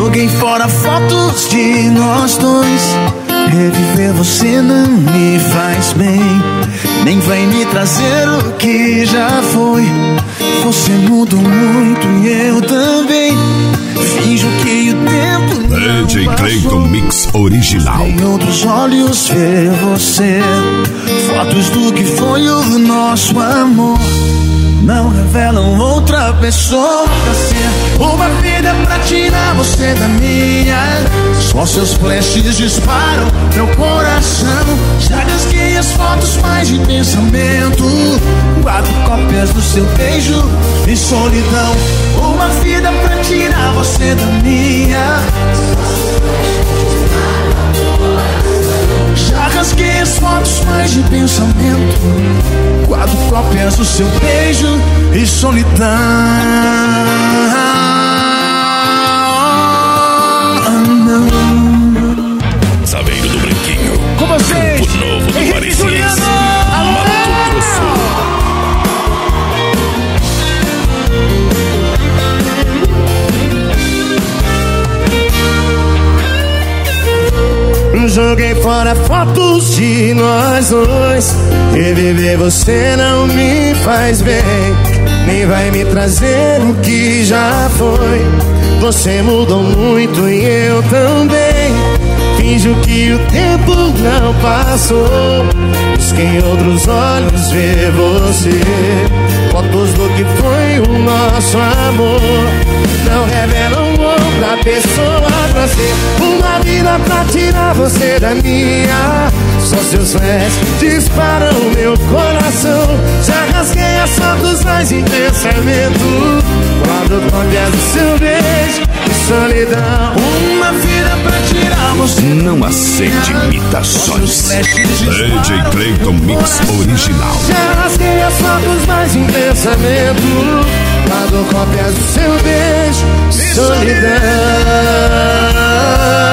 Joguei fora fotos de nós dois. Reviver você não me faz bem, nem vai me trazer o que já foi. Você mudou muito e eu também. Finjo que o tempo não DJ passou. Clayton Mix original. Em outros olhos ver você. Fotos do que foi o nosso amor não revelam outra pessoa pra ser. Uma vida pra tirar você da minha. Só seus flashes disparam meu coração. Já rasguei as fotos mais de pensamento. Guardo cópias do seu beijo e solidão. Uma vida pra tirar você da minha. Já rasguei as fotos mais de pensamento. Guardo cópias do seu beijo e solidão. Saveiro do Branquinho. Com vocês, Campo Novo do Henrique Parecido, Juliano. Mato Grosso. Joguei fora fotos de nós dois. Reviver você não me faz bem, nem vai me trazer o que já foi. Você mudou muito e eu também. Finjo que o tempo não passou. Busquei outros olhos ver você. Fotos do que foi o nosso amor não revelam outra pessoa pra ser. Uma vida pra tirar você da minha. Só seus flashes disparam meu coração. Já rasguei as fotos mais em pensamento. Guardo cópias do seu beijo e solidão. Uma vida pra tirar você. Não aceite imitações. DJ Clayton Mix original. Já rasguei as fotos mais em pensamento. Guardo cópias do seu beijo e solidão.